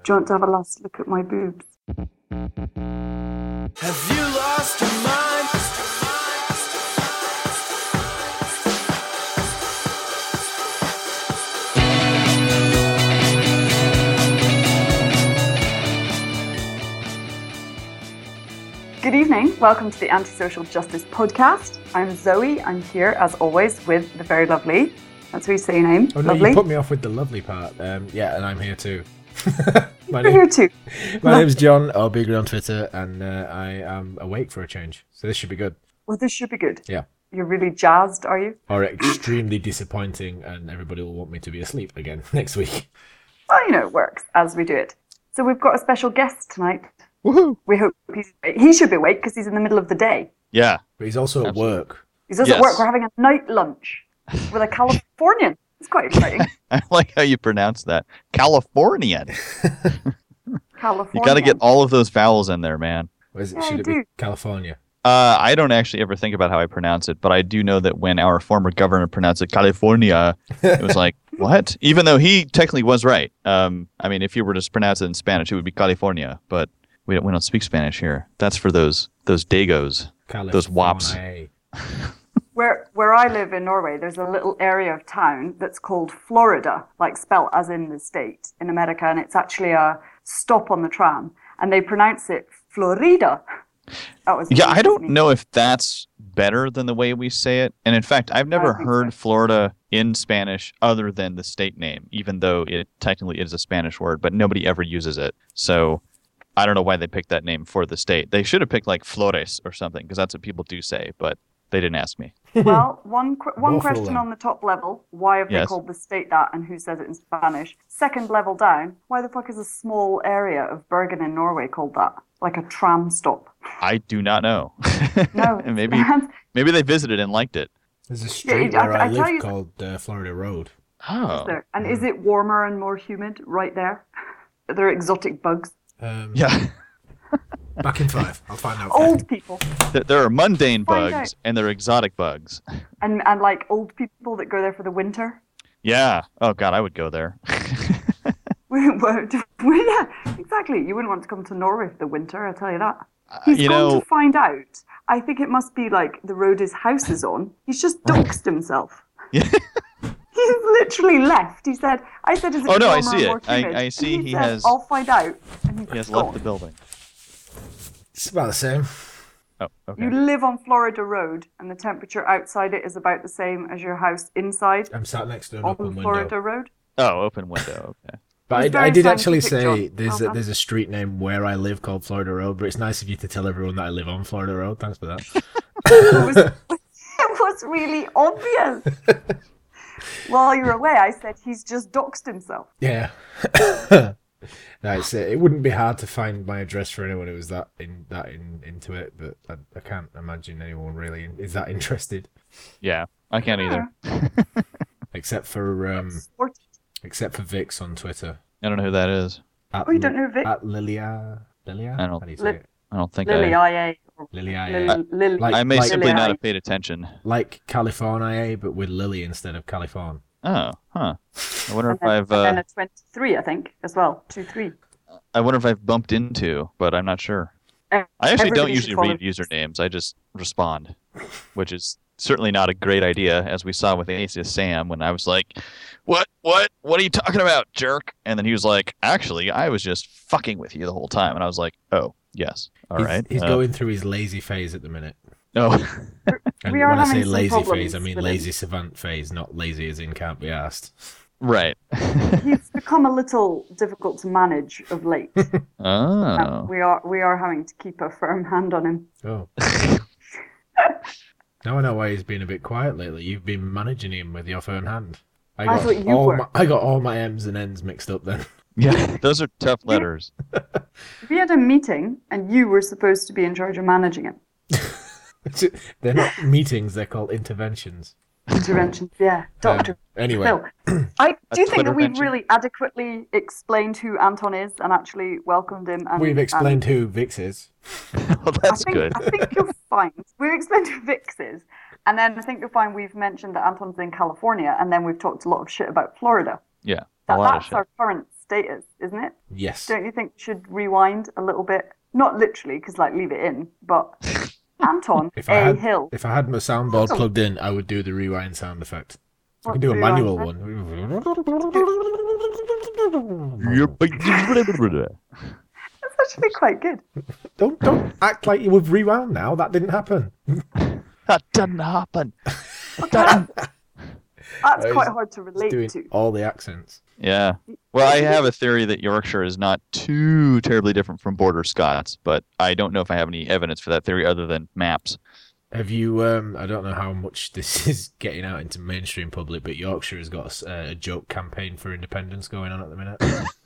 Do you want to have a last look at my boobs? Have you lost your mind? Good evening. Welcome to the Antisocial Justice Podcast. I'm Zoe. I'm here, as always, with the very lovely. That's how you say your name. Oh no, lovely. you put me off with the lovely part. Yeah, and I'm here too. You're here too. My name's John, or bigger on Twitter, and I am awake for a change. So this should be good. Well, this should be good. Yeah. You're really jazzed, are you? Or extremely disappointing, and everybody will want me to be asleep again next week. Well, you know, it works as we do it. So we've got a special guest tonight. Woohoo! We hope he should be awake because he's in the middle of the day. Yeah. But he's also at work. He's also at work. We're having a night lunch with a Californian. It's quite exciting. I like how you pronounce that. Californian. California. You got to get all of those vowels in there, man. Should I it do. be California? I don't actually ever think about how I pronounce it, but I do know that when our former governor pronounced it California, it was like, what? Even though he technically was right. I mean, if you were to pronounce it in Spanish, it would be California, but we don't speak Spanish here. That's for those dagos, those wops. Where I live in Norway, there's a little area of town that's called Florida, like spelt as in the state in America, and it's actually a stop on the tram, and they pronounce it Florida. Yeah, I don't know if that's better than the way we say it. And in fact, I've never heard Florida in Spanish other than the state name, even though it technically is a Spanish word, but nobody ever uses it. So I don't know why they picked that name for the state. They should have picked like Flores or something, because that's what people do say, but they didn't ask me. Well, one question on the top level, why have they called the state that, and who says it in Spanish? Second level down, why the fuck is a small area of Bergen in Norway called that? Like a tram stop? I do not know. No. maybe they visited and liked it. There's a street where I live called Florida Road. Oh. Is there? And is it warmer and more humid right there? Are there exotic bugs? Yeah. Back in 5. I'll find out. Old people. There are mundane bugs and there are exotic bugs. And like old people that go there for the winter. Yeah. Oh God, I would go there. Yeah, exactly. You wouldn't want to come to Norway for the winter, I'll tell you that. He's gone to find out. I think it must be like the road his house is on. He's just doxed himself. Yeah. He's literally left. He said, is it Oh no, I warmer see or it. more humid? I see And he said, has. I'll find out. And He has gone. left the building. It's about the same. Oh, okay. You live on Florida Road, and the temperature outside it is about the same as your house inside I'm sat next to an on open window. Florida Road. Oh, open window. Okay. But I did actually say scientific, John. there's a street name where I live called Florida Road, but it's nice of you to tell everyone that I live on Florida Road. Thanks for that. It was really obvious. While you were away, I said he's just doxed himself. Yeah. No, it wouldn't be hard to find my address for anyone who was into it, but I can't imagine anyone really is that interested. Yeah, I can't either. Except for Vix on Twitter. I don't know who that is. You don't know Vic? At Lilia? I How do you say it? don't think Lily IA. Lilia. Lily. I may simply Lily not I. have paid attention. Like California, but with Lily instead of California. Oh, huh. I wonder if And then a 23, I think, as well. 2-3. I wonder if I've bumped into, but I'm not sure. I actually don't Everybody should usually call read usernames. I just respond, which is certainly not a great idea, as we saw with Aces Sam when I was like, what are you talking about, jerk? And then he was like, actually, I was just fucking with you the whole time. And I was like, oh, yes. All right. He's going through his lazy phase at the minute. No. And We when are I say having some lazy problems phase, I mean with lazy savant phase, not lazy as in can't be asked. Right. He's become a little difficult to manage of late. Oh. We are having to keep a firm hand on him. Oh. Now I know why he's been a bit quiet lately. You've been managing him with your firm hand. I thought you were. I got all my M's and N's mixed up then. Yeah, those are tough letters. We had a meeting, and you were supposed to be in charge of managing him. They're not meetings, they're called interventions. Interventions, yeah. Doctor Anyway. Phil. I do think that we've Twittervention? really adequately explained who Anton is and actually welcomed him. And, We've explained who Vix is. Well, that's good. I think you'll find we've explained who Vix is, and then I think you'll find we've mentioned that Anton's in California, and then we've talked a lot of shit about Florida. Yeah, a lot of That's shit. our current state is, isn't it? Yes. Don't you think you should rewind a little bit? Not literally, because leave it in, but Anton Hill. If I had my soundboard plugged in, I would do the rewind sound effect. So I can do a manual one. That's actually quite good. Don't act like you would rewound now. That didn't happen. That didn't happen. That's quite hard to relate to. All the accents. Yeah. Well, I have a theory that Yorkshire is not too terribly different from Border Scots, but I don't know if I have any evidence for that theory other than maps. Have you, I don't know how much this is getting out into mainstream public, but Yorkshire has got a joke campaign for independence going on at the minute.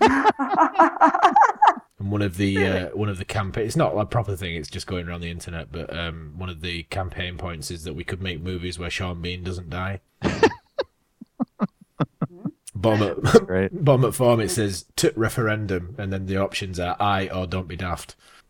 And one of the campaign, it's not a proper thing, it's just going around the internet, but one of the campaign points is that we could make movies where Sean Bean doesn't die. Bottom at form, it says referendum, and then the options are aye or don't be daft.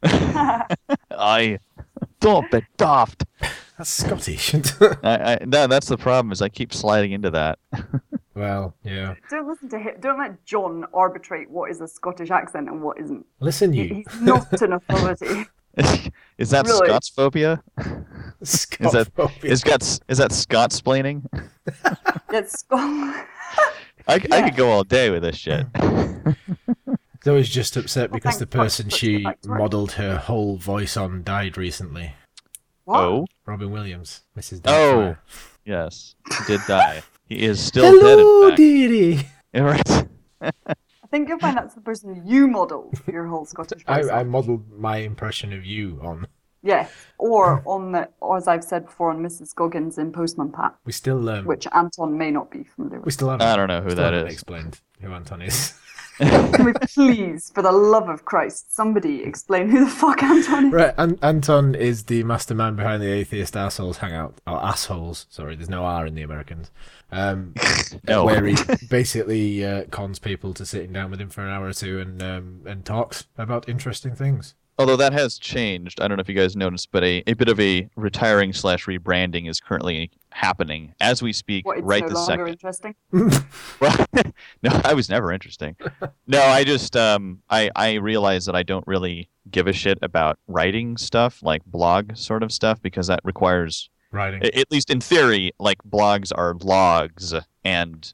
Aye. Don't be daft. That's Scottish. That's the problem, is I keep sliding into that. Well, yeah. Don't listen to him. Don't let John arbitrate what is a Scottish accent and what isn't. Listen, you. He's not an authority. Is that really? Scotsphobia? Scotsphobia. Is that Scotsplaining? It's I could go all day with this shit. Zoe's just upset because the person she modelled her whole voice on died recently. What? Oh? Robin Williams, Mrs. Doubtfire. Yes, he did die. He is still dead, in fact. Dearie. Yeah, right. I think you'll find that's the person you modelled your whole Scottish voice I on. modelled my impression of you on. Yeah, or as I've said before, on Mrs. Goggins in Postman Pat. We still which Anton may not be familiar with. We still haven't. I don't know who that is. Explained who Anton is. Can we please, for the love of Christ, somebody explain who the fuck Anton is? Right, Anton is the mastermind behind the Atheist Assholes Hangout. Or Assholes, sorry, there's no R in the Americans. No. Where he basically cons people to sitting down with him for an hour or two and talks about interesting things. Although that has changed. I don't know if you guys noticed, but a bit of a retiring / rebranding is currently happening as we speak. What, it's right no this longer second. Interesting? Well, no, I was never interesting. No, I just I realize that I don't really give a shit about writing stuff, like blog sort of stuff, because that requires writing. At least in theory, like blogs are logs, and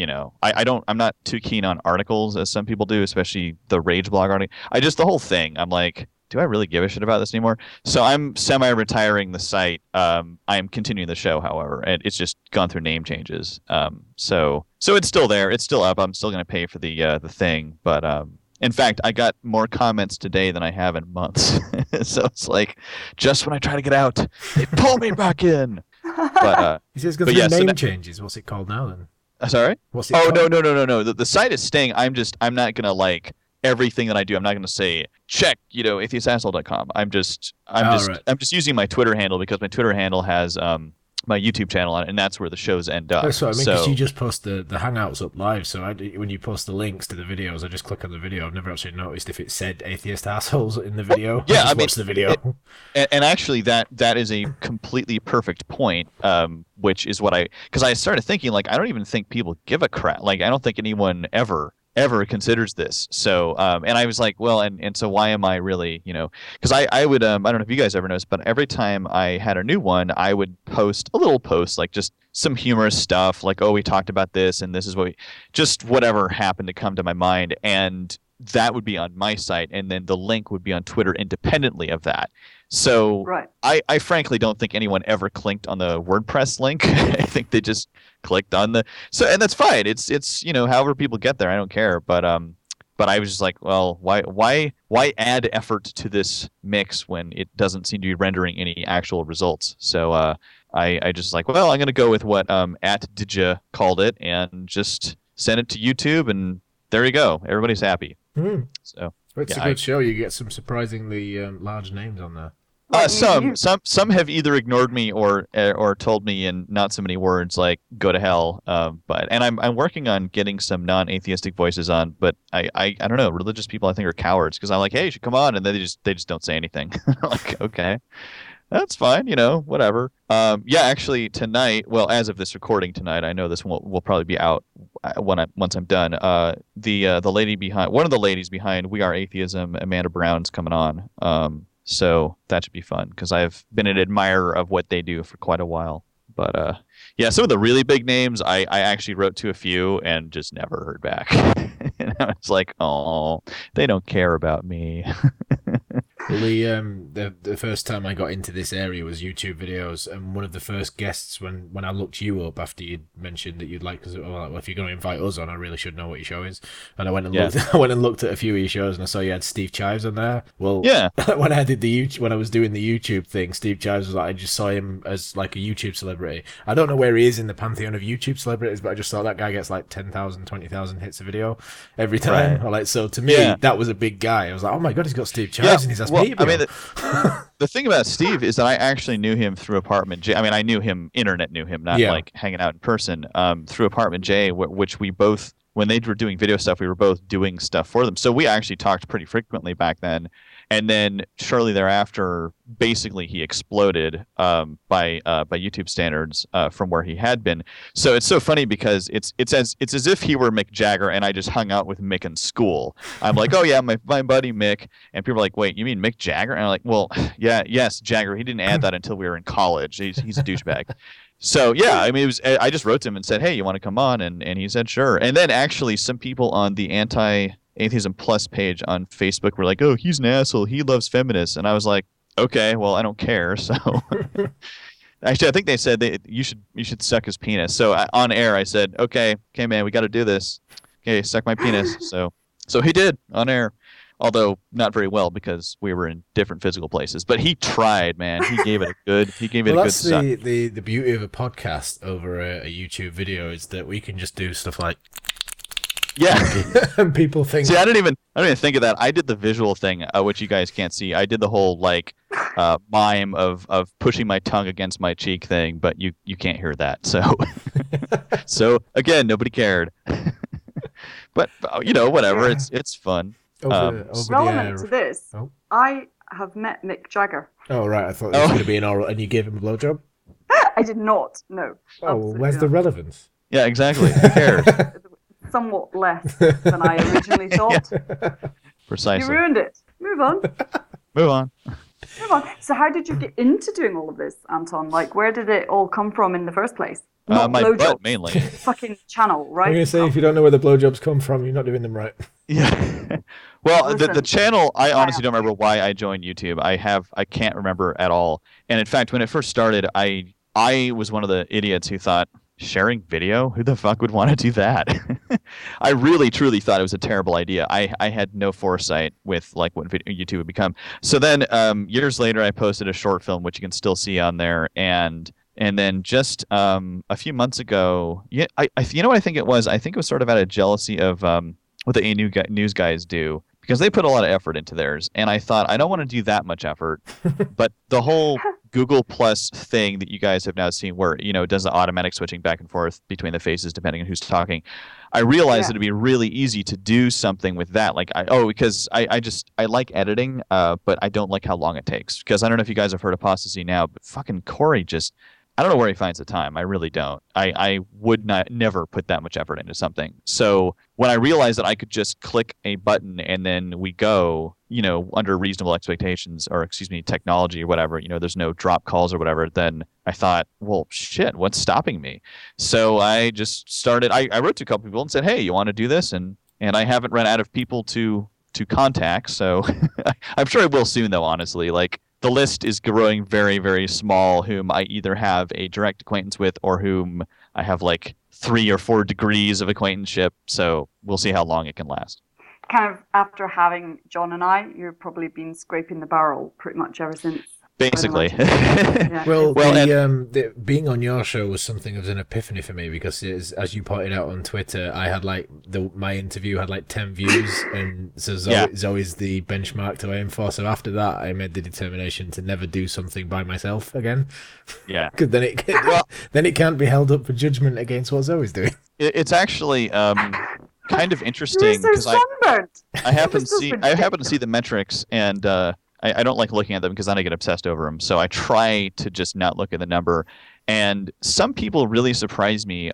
I'm not too keen on articles as some people do, especially the Rage blog article. The whole thing, I'm like, do I really give a shit about this anymore? So I'm semi-retiring the site. I am continuing the show, however, and it's just gone through name changes. So it's still there. It's still up. I'm still going to pay for the thing. But in fact, I got more comments today than I have in months. So it's like, just when I try to get out, they pull me back in. But he says going through name changes. What's it called now then? Sorry? What's it called? No. The site is staying. I'm not going to like everything that I do. I'm not going to say check, atheistasshole.com. I'm just using my Twitter handle because my Twitter handle has my YouTube channel on it, and that's where the shows end up. That's what I mean, because you just post the Hangouts up live, so when you post the links to the videos, I just click on the video. I've never actually noticed if it said Atheist Assholes in the video. Yeah, I watch the video. And actually, that is a completely perfect point, which is because I started thinking, like, I don't even think people give a crap. Like, I don't think anyone ever considers this. So and I was like, well, and so why am I really, because I would I don't know if you guys ever noticed, but every time I had a new one, I would post a little post, like just some humorous stuff, like, oh, we talked about this and this is just whatever happened to come to my mind, and that would be on my site, and then the link would be on Twitter independently of that. So right. I frankly don't think anyone ever clicked on the WordPress link. I think they just clicked on and that's fine. It's however people get there, I don't care. But I was just like, well, why add effort to this mix when it doesn't seem to be rendering any actual results? So I just like, well, I'm gonna go with what @Didya called it and just send it to YouTube, and there you go. Everybody's happy. So it's a good show. You get some surprisingly large names on there. Some have either ignored me or told me in not so many words, like go to hell. But I'm working on getting some non-atheistic voices on, but I don't know. Religious people I think are cowards because I'm like, hey, you should come on, and they just don't say anything. Like, okay, That's fine, whatever. Yeah, actually tonight, well, as of this recording tonight, I know this will probably be out once I'm done. The lady behind, one of the ladies behind We Are Atheism, Amanda Brown's coming on. So that should be fun because I've been an admirer of what they do for quite a while. But yeah, some of the really big names, I actually wrote to a few and just never heard back. And I was like, oh, they don't care about me. Well, the first time I got into this area was YouTube videos, and one of the first guests when I looked you up after you'd mentioned that you'd like, because well, if you're going to invite us on, I really should know what your show is. And I went and looked. I went and looked at a few of your shows, and I saw you had Steve Chives on there. Well, yeah. when I was doing the YouTube thing, Steve Chives was like, I just saw him as like a YouTube celebrity. I don't know where he is in the pantheon of YouTube celebrities, but I just saw that guy gets like 10,000, 20,000 hits a video every time. Right. Like, so to me, that was a big guy. I was like, oh my god, he's got Steve Chives and he's asked me. I mean, the thing about Steve is that I actually knew him through Apartment J. I mean, I knew him, internet knew him, not like hanging out in person. Through Apartment J, which we both, when they were doing video stuff, we were both doing stuff for them. So we actually talked pretty frequently back then. And then shortly thereafter, basically he exploded by YouTube standards from where he had been. So it's so funny because it's as if he were Mick Jagger and I just hung out with Mick in school. I'm like, oh yeah, my buddy Mick, and people are like, wait, you mean Mick Jagger? And I'm like, well, yes, Jagger. He didn't add that until we were in college. He's a douchebag. So yeah, I mean, I just wrote to him and said, hey, you want to come on? And he said sure. And then actually some people on the Atheism Plus page on Facebook were like, oh, he's an asshole. He loves feminists. And I was like, okay, well, I don't care. So actually, I think they said you should suck his penis. So on air, I said, okay, man, we got to do this. Okay, suck my penis. So he did on air, although not very well because we were in different physical places. But he tried, man. He gave it a good suck. The beauty of a podcast over a YouTube video is that we can just do stuff like. Yeah, and people think. See, I don't even think of that. I did the visual thing, which you guys can't see. I did the whole like mime of pushing my tongue against my cheek thing, but you can't hear that. So again, nobody cared. But whatever. It's fun. Relevant to this, I have met Mick Jagger. Oh right, I thought it was going to be an oral, and you gave him a blowjob. I did not. No. Oh, well, where's the relevance? Yeah, exactly. Who cares? Somewhat less than I originally thought. Precisely. You ruined it. Move on. Move on. So how did you get into doing all of this, Anton? Like, where did it all come from in the first place? My butt, mainly. Fucking channel, right? I'm going to say, if you don't know where the blowjobs come from, you're not doing them right. Yeah. Well, the channel, I honestly don't remember why I joined YouTube. I can't remember at all. And in fact, when it first started, I was one of the idiots who thought, sharing video? Who the fuck would want to do that? I really, truly thought it was a terrible idea. I had no foresight with like what YouTube would become. So then years later, I posted a short film, which you can still see on there. And then just a few months ago, I you know what I think it was? I think it was sort of out of jealousy of what the news guys do. Because they put a lot of effort into theirs. And I thought, I don't want to do that much effort. But the whole Google Plus thing that you guys have now seen where, it does the automatic switching back and forth between the faces depending on who's talking. I realized it'd be really easy to do something with that. Like, because I like editing, but I don't like how long it takes. Because I don't know if you guys have heard Apostasy Now, but fucking Corey I don't know where he finds the time. I really don't. I would never put that much effort into something. So when I realized that I could just click a button and then we go, under reasonable expectations or technology or whatever, there's no drop calls or whatever, then I thought, well, shit, what's stopping me? So I just started, I wrote to a couple people and said, hey, you want to do this? And I haven't run out of people to contact. So I'm sure I will soon though, honestly. Like, the list is growing very, very small, whom I either have a direct acquaintance with or whom I have like 3 or 4 degrees of acquaintanceship. So we'll see how long it can last. Kind of after having John and I, you've probably been scraping the barrel pretty much ever since. Basically. Yeah. Well, being on your show was something of an epiphany for me because, as you pointed out on Twitter, I had my interview had like 10 views, and so it's always the benchmark to aim for. So after that, I made the determination to never do something by myself again. Yeah, because then it can't be held up for judgment against what Zoe's doing. It's actually kind of interesting because I happen to see the metrics, and I don't like looking at them because then I get obsessed over them. So I try to just not look at the number. And some people really surprise me.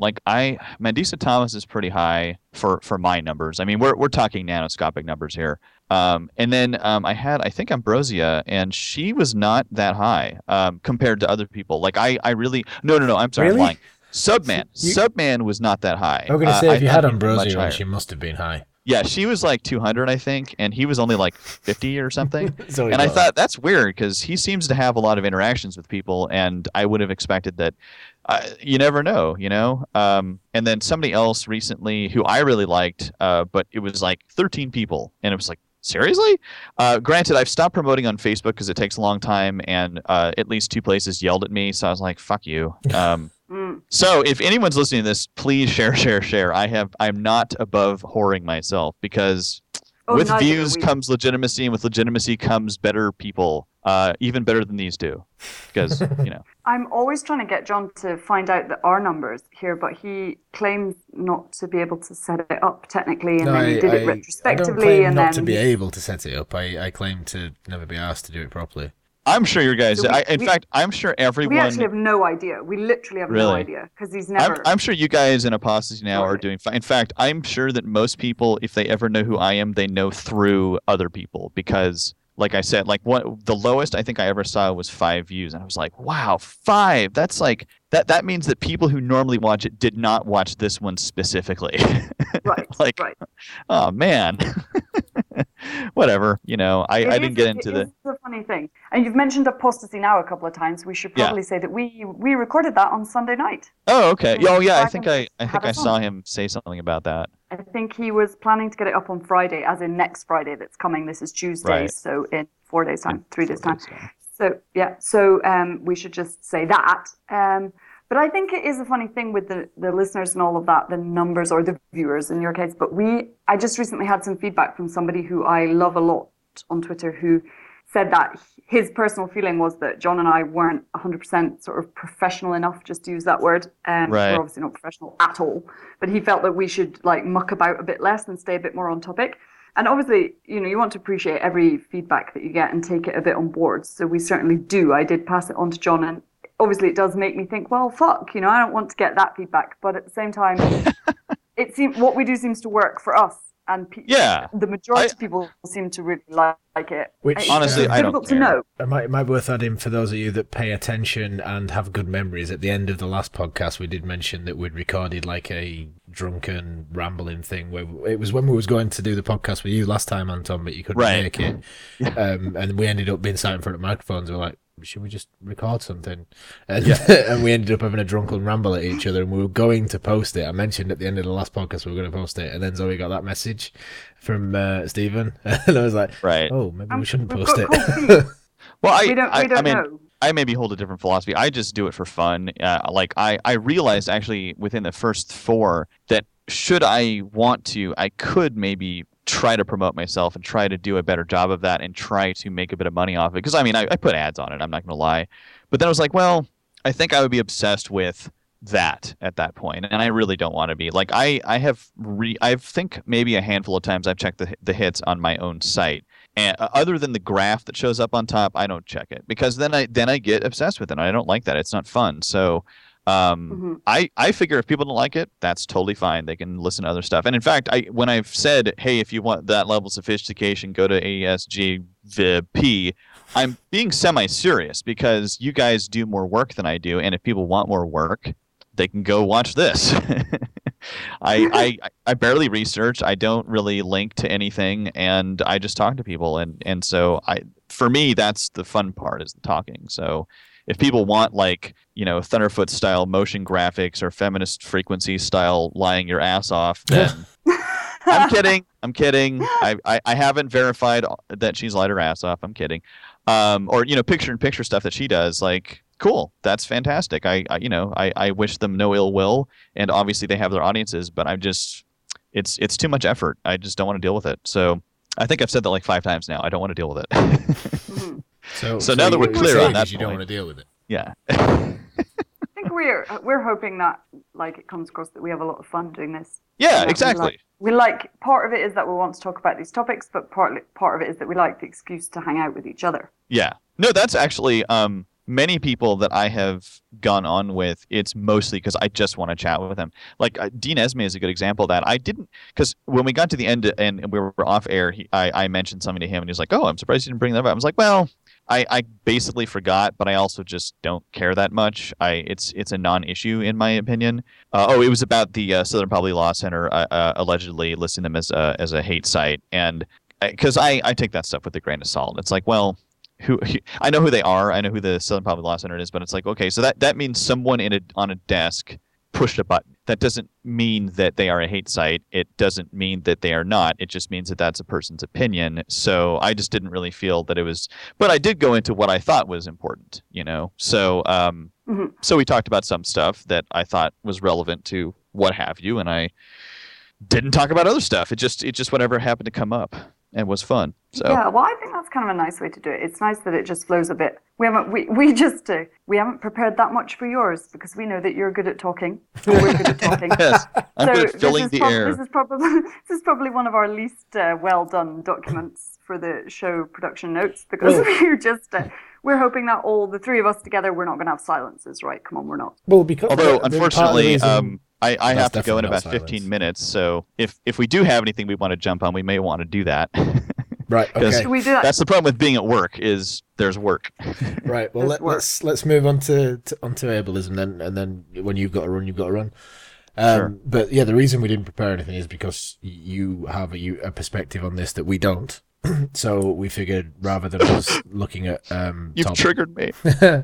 Mandisa Thomas is pretty high for my numbers. I mean, we're talking nanoscopic numbers here. And then I think Ambrosia, and she was not that high compared to other people. Like I really no, I'm sorry, Really? I'm lying. Subman was not that high. I was going to say, if you had thought he'd be much Ambrosia, higher. she must have been high. Yeah, she was like 200, I think, and he was only like 50 or something. So And I thought that's weird because he seems to have a lot of interactions with people, and I would have expected that. You never know, you know. And then somebody else recently who I really liked, but it was like 13 people, and it was like, seriously? Granted, I've stopped promoting on Facebook because it takes a long time, and at least 2 places yelled at me, so I was like, fuck you. So if anyone's listening to this, please share. I'm not above whoring myself because with views comes legitimacy, and with legitimacy comes better people, even better than these two. Because, you know. I'm always trying to get John to find out our numbers here, but he claims not to be able to set it up technically, and then he did it retrospectively. I don't claim and not then to be able to set it up. I claim to never be asked to do it properly. I'm sure you guys. In fact, I'm sure everyone. We actually have no idea. We literally have no idea because he's never. I'm sure you guys in Apostasy Now are doing fine. In fact, I'm sure that most people, if they ever know who I am, they know through other people because, like I said, the lowest I think I ever saw was 5 views, and I was like, wow, 5. That's like that. That means that people who normally watch it did not watch this one specifically. Right. Right. Oh man. Whatever, you know, I didn't get into It's a funny thing. And you've mentioned Apostasy Now a couple of times. We should probably say that we recorded that on Sunday night. Oh, okay. So I think I saw him say something about that. I think he was planning to get it up on Friday, as in next Friday that's coming. This is Tuesday, Right. So in 4 days' time, 3 days' time. Yeah. So we should just say that. But I think it is a funny thing with the listeners and all of that, the numbers or the viewers in your case. But I just recently had some feedback from somebody who I love a lot on Twitter who said that his personal feeling was that John and I weren't 100% sort of professional enough, just to use that word. Right. We're obviously not professional at all. But he felt that we should like muck about a bit less and stay a bit more on topic. And obviously, you know, you want to appreciate every feedback that you get and take it a bit on board. So we certainly do. I did pass it on to John, and obviously it does make me think, well, fuck, you know, I don't want to get that feedback. But at the same time, it seems what we do seems to work for us. And the majority of people seem to really like it. Which, honestly, I don't difficult care. to know. It might be worth adding for those of you that pay attention and have good memories. At the end of the last podcast, we did mention that we'd recorded like a drunken rambling thing. Where it was when we was going to do the podcast with you last time, Anton, but you couldn't make it. And we ended up being sat in front of microphones. We were like, should we just record something? And, and we ended up having a drunken ramble at each other, and we were going to post it. I mentioned at the end of the last podcast we were going to post it, and then Zoe got that message from Stephen, and I was like, oh, maybe we shouldn't post it. Well, we don't know. I maybe hold a different philosophy. I just do it for fun. I realized actually within the first 4 that should I want to, I could maybe try to promote myself and try to do a better job of that and try to make a bit of money off it. Because, I mean, I put ads on it. I'm not going to lie. But then I was like, well, I think I would be obsessed with that at that point, and I really don't want to be. Like, I think maybe a handful of times I've checked the hits on my own site. And other than the graph that shows up on top, I don't check it. Because then I get obsessed with it, and I don't like that. It's not fun. So I figure if people don't like it, that's totally fine. They can listen to other stuff. And in fact, when I've said, hey, if you want that level of sophistication, go to ASGVP, I'm being semi-serious because you guys do more work than I do. And if people want more work, they can go watch this. I barely research. I don't really link to anything, and I just talk to people. And so for me, that's the fun part, is the talking. So if people want, like, you know, Thunderfoot style motion graphics or feminist frequency style lying your ass off, then I'm kidding. I haven't verified that she's lied her ass off. I'm kidding. Or, you know, picture-in-picture stuff that she does, like, cool, that's fantastic. I wish them no ill will, and obviously they have their audiences, but it's too much effort. I just don't want to deal with it. So I think I've said that like 5 times now. I don't want to deal with it. Mm-hmm. So now that we're clear on that, you don't want to deal with it. Yeah. I think we're hoping that, like, it comes across that we have a lot of fun doing this. Yeah, that exactly. part of it is that we want to talk about these topics, but part of it is that we like the excuse to hang out with each other. Yeah. No, that's actually many people that I have gone on with, it's mostly because I just want to chat with them. Like Dean Esme is a good example of that. I didn't, because when we got to the end and we were off air, I mentioned something to him and he was like, "Oh, I'm surprised you didn't bring that up." I was like, well, I basically forgot, but I also just don't care that much. It's a non-issue in my opinion. It was about the Southern Poverty Law Center allegedly listing them as a hate site, and because I take that stuff with a grain of salt. It's like, well, I know who they are. I know who the Southern Poverty Law Center is, but it's like, okay, so that means someone on a desk pushed a button. That doesn't mean that they are a hate site. It doesn't mean that they are not. It just means that that's a person's opinion. So I just didn't really feel that it was. But I did go into what I thought was important, you know. So so we talked about some stuff that I thought was relevant to what have you, and I didn't talk about other stuff. It just whatever happened to come up and was fun. So yeah, well, I think that's kind of a nice way to do it. It's nice that it just flows a bit. We haven't prepared that much for yours because we know that you're good at talking. Or we're good at talking. Yes, I'm good at filling the air. This is probably one of our least well done documents for the show production notes because we're hoping that all the three of us together, we're not going to have silences, right? Come on, we're not. Well, because although unfortunately, I have to go in about 15 minutes. So if we do have anything we want to jump on, we may want to do that. Right. Okay. Should we do that? That's the problem with being at work is there's work. Right. Well, let's move on to ableism then, and then when you've got to run, you've got to run. Sure. But yeah, the reason we didn't prepare anything is because you have a perspective on this that we don't. So we figured rather than us looking at you've triggered me.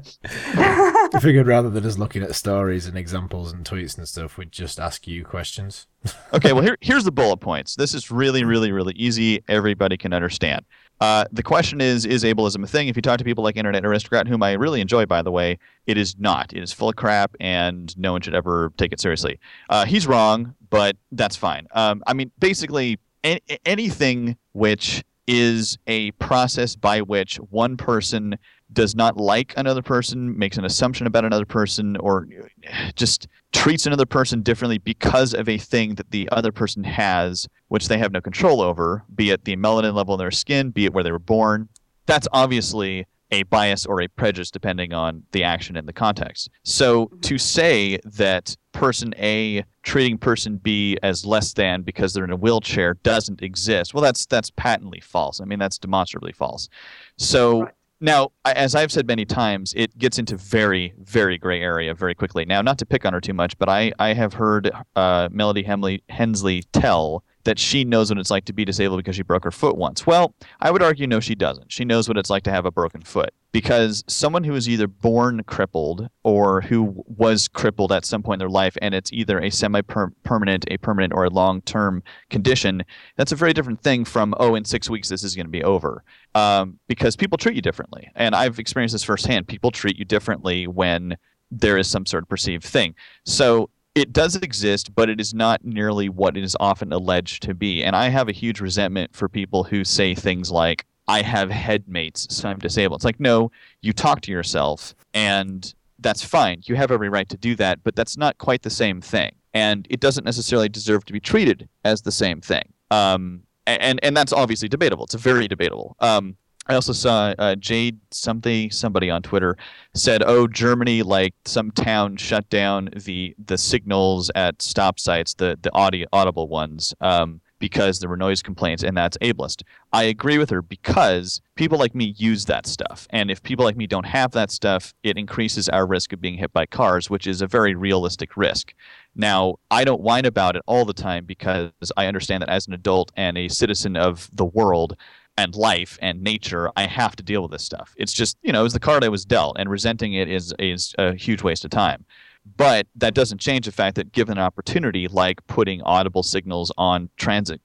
We figured rather than us looking at stories and examples and tweets and stuff, we'd just ask you questions. Okay, well here's the bullet points. This is really, really, really easy. Everybody can understand. The question is ableism a thing? If you talk to people like Internet Aristocrat, whom I really enjoy, by the way, it is not. It is full of crap, and no one should ever take it seriously. He's wrong, but that's fine. I mean, basically, anything which is a process by which one person does not like another person, makes an assumption about another person, or just treats another person differently because of a thing that the other person has, which they have no control over, be it the melanin level in their skin, be it where they were born. That's obviously a bias or a prejudice depending on the action and the context. So to say that person A treating person B as less than because they're in a wheelchair doesn't exist, well, that's patently false. I mean, that's demonstrably false. So right. Now, as I've said many times, it gets into very, very gray area very quickly. Now, not to pick on her too much, but I have heard Melody Hensley tell that she knows what it's like to be disabled because she broke her foot once. Well, I would argue no, she doesn't. She knows what it's like to have a broken foot, because someone who is either born crippled or who was crippled at some point in their life, and it's either a semi-permanent, a permanent, or a long-term condition, that's a very different thing from, in 6 weeks this is going to be over. Because people treat you differently. And I've experienced this firsthand. People treat you differently when there is some sort of perceived thing. So it does exist, but it is not nearly what it is often alleged to be. And I have a huge resentment for people who say things like, I have headmates, so I'm disabled. It's like, no, you talk to yourself, and that's fine. You have every right to do that, but that's not quite the same thing. And it doesn't necessarily deserve to be treated as the same thing. And that's obviously debatable. It's very debatable. I also saw Jade somebody on Twitter said, Germany, like some town shut down the signals at stop sites, the audible ones, because there were noise complaints, and that's ableist. I agree with her because people like me use that stuff. And if people like me don't have that stuff, it increases our risk of being hit by cars, which is a very realistic risk. Now, I don't whine about it all the time because I understand that as an adult and a citizen of the world and life and nature, I have to deal with this stuff. It's just, it was the card I was dealt, and resenting it is a huge waste of time. But that doesn't change the fact that given an opportunity, like putting audible signals on transit,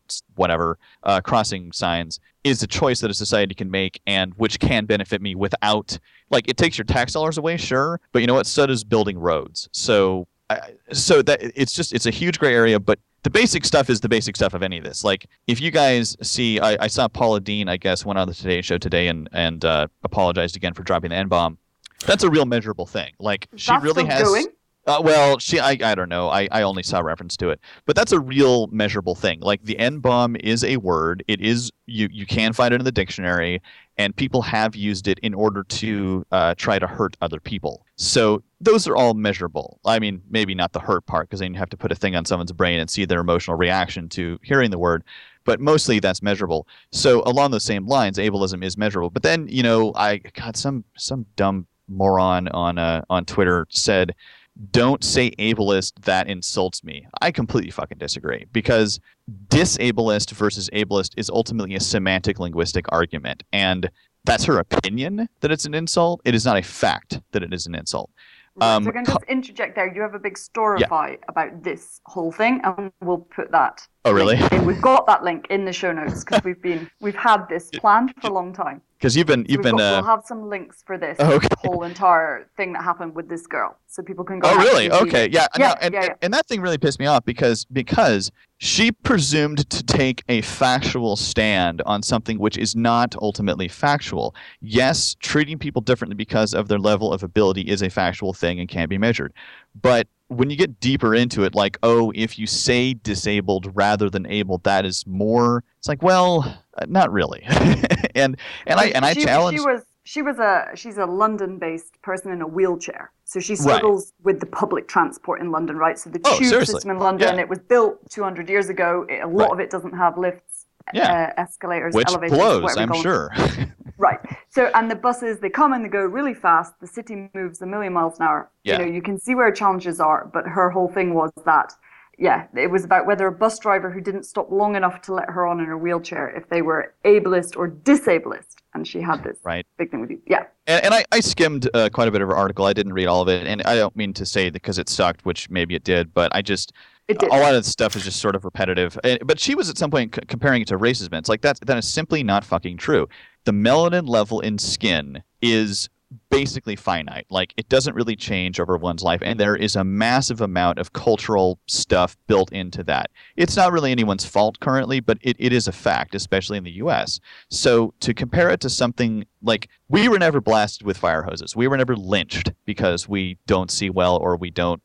crossing signs, is a choice that a society can make, and which can benefit me without, like, it takes your tax dollars away, sure, but you know what? So does building roads. So that it's a huge gray area, but the basic stuff is the basic stuff of any of this. Like, if you guys see, I saw Paula Deen, I guess, went on the Today Show today and apologized again for dropping the N-bomb. That's a real measurable thing. Like, she really has. Going? Well, I don't know. I only saw reference to it, but that's a real measurable thing. Like the N-bomb is a word. It is you can find it in the dictionary, and people have used it in order to try to hurt other people. So those are all measurable. I mean, maybe not the hurt part, because then you have to put a thing on someone's brain and see their emotional reaction to hearing the word. But mostly that's measurable. So along those same lines, ableism is measurable. But then, some dumb moron on Twitter said, "Don't say ableist, that insults me." I completely fucking disagree, because disableist versus ableist is ultimately a semantic linguistic argument, and that's her opinion that it's an insult. It is not a fact that it is an insult. Right, so I can just interject there. You have a big storify about this whole thing, and we'll put that. Oh, really? We've got that link in the show notes, because we've had this planned for a long time. Because we'll have some links for this whole entire thing that happened with this girl, so people can go. Oh, really? Okay, yeah. And that thing really pissed me off because she presumed to take a factual stand on something which is not ultimately factual. Yes, treating people differently because of their level of ability is a factual thing and can be measured, but when you get deeper into it, like, oh, if you say disabled rather than able, that is more. It's like, well, not really. and I challenge. She's a London-based person in a wheelchair, so she struggles with the public transport in London, right? So the tube system in London, it was built 200 years ago. A lot of it doesn't have lifts, escalators, which elevators, blows, I'm sure. Right. So, and the buses, they come and they go really fast. The city moves a million miles an hour. Yeah. You can see where challenges are, but her whole thing was that, it was about whether a bus driver who didn't stop long enough to let her on in her wheelchair, if they were ableist or disableist. And she had this big thing with you. Yeah. And I skimmed quite a bit of her article. I didn't read all of it. And I don't mean to say that because it sucked, which maybe it did, but a lot of the stuff is just sort of repetitive. But she was at some point comparing it to racism. It's like that is simply not fucking true. The melanin level in skin is basically finite. Like, it doesn't really change over one's life, and there is a massive amount of cultural stuff built into that. It's not really anyone's fault currently, but it is a fact, especially in the US. So to compare it to something like, we were never blasted with fire hoses. We were never lynched because we don't see well or we don't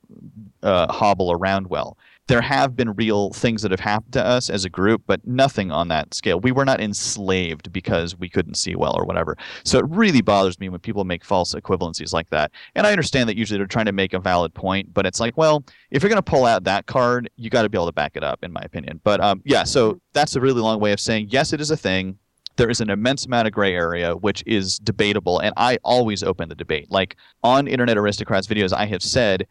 hobble around well. There have been real things that have happened to us as a group, but nothing on that scale. We were not enslaved because we couldn't see well or whatever. So it really bothers me when people make false equivalencies like that. And I understand that usually they're trying to make a valid point, but it's like, well, if you're going to pull out that card, you got to be able to back it up, in my opinion. But so that's a really long way of saying, yes, it is a thing. There is an immense amount of gray area, which is debatable, and I always open the debate. Like, on Internet Aristocrats videos, I have said,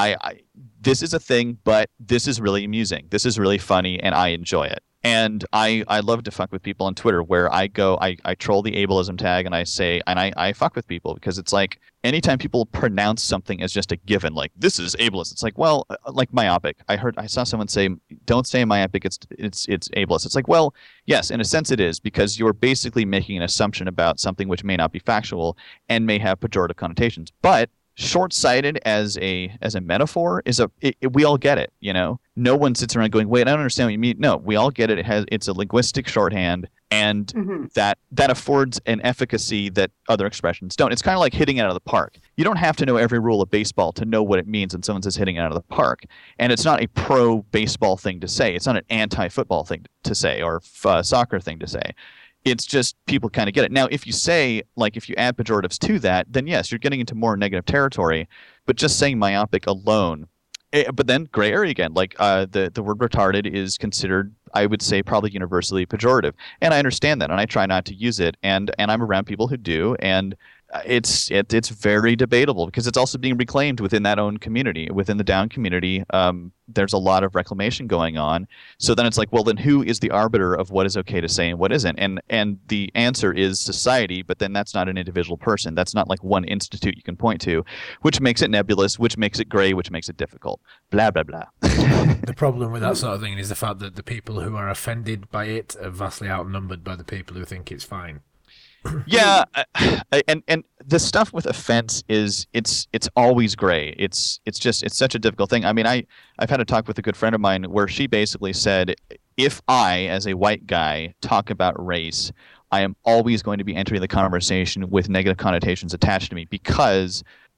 this is a thing, but this is really amusing. This is really funny, and I enjoy it. And I love to fuck with people on Twitter, where I go, I troll the ableism tag, and I say, and I fuck with people, because it's like, anytime people pronounce something as just a given, like, this is ableist, it's like, well, like myopic. I saw someone say, don't say myopic, it's ableist. It's like, well, yes, in a sense it is, because you're basically making an assumption about something which may not be factual and may have pejorative connotations. But short-sighted as a metaphor is we all get it, No one sits around going, wait, I don't understand what you mean. No, we all get it. It's a linguistic shorthand, and that affords an efficacy that other expressions don't. It's kind of like hitting it out of the park. You don't have to know every rule of baseball to know what it means when someone says hitting it out of the park. And it's not a pro-baseball thing to say. It's not an anti-football thing to say, or soccer thing to say. It's just people kind of get it. Now, if you say, like, if you add pejoratives to that, then yes, you're getting into more negative territory. But just saying myopic alone, but then gray area again. Like, the word retarded is considered, I would say, probably universally pejorative. And I understand that, and I try not to use it. And I'm around people who do, and it's very debatable, because it's also being reclaimed within that own community, within the Down community. There's a lot of reclamation going on. So then it's like, well, then who is the arbiter of what is okay to say and what isn't? And the answer is society, but then that's not an individual person. That's not like one institute you can point to, which makes it nebulous, which makes it gray, which makes it difficult. Blah, blah, blah. The problem with that sort of thing is the fact that the people who are offended by it are vastly outnumbered by the people who think it's fine. Yeah, and the stuff with offense is it's always gray. It's such a difficult thing. I mean, I've had a talk with a good friend of mine where she basically said, if I, as a white guy, talk about race, I am always going to be entering the conversation with negative connotations attached to me, because